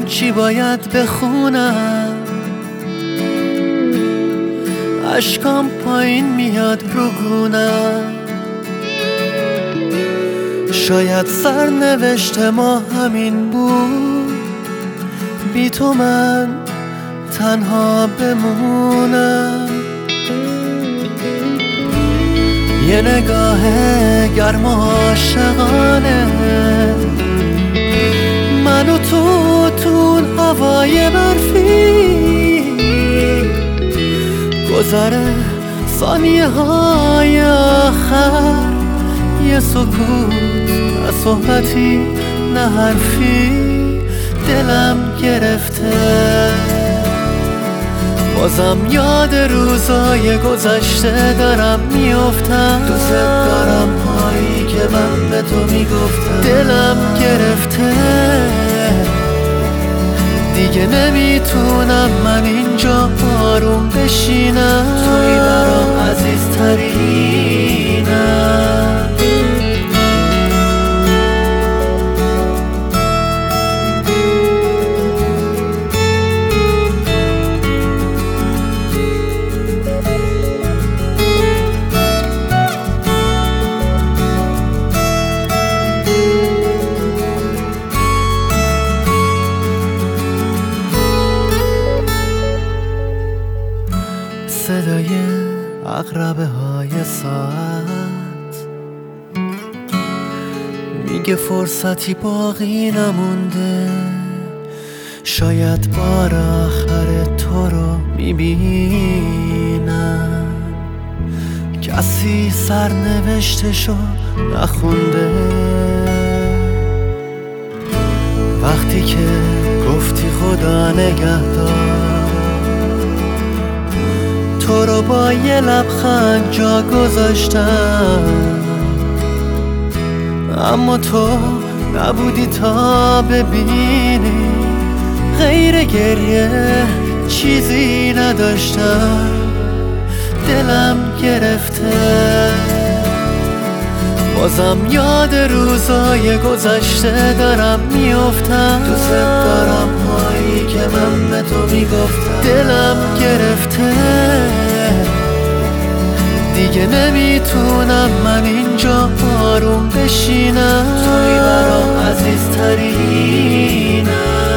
چی باید بخونم؟ اشکام پایین میاد رو گونم. شاید سرنوشت ما همین بود، بی تو من تنها بمونم. یه نگاه گرم و عاشقانه، من و تو هوای برفی، گذره ثانیه های آخر، یه سکوت نه صحبتی نه حرفی، دلم گرفته. بازم یاد روزای گذشته دارم میافتم، دوست دارم هایی که من به تو میگفتم. دلم گرفته دیگه نمیتونم من اینجا آروم بشینم، توی برام عزیزترینم. صدای عقربه های ساعت میگه فرصتی باقی نمونده، شاید بار آخر تو رو میبینم. کسی سرنوشتشو نخونده، وقتی که گفتی خدا نگهدار، تو رو با یه لبخند جا گذاشتم، اما تو نبودی تا ببینی غیر گریه چیزی نداشتم. دلم گرفته بازم یاد روزای گذشته دارم میافتم، دوست دارم هایی که من به تو میگفتم. دلم گرفته دیگه نمیتونم من اینجا آروم بشینم، توی برام عزیزترینم.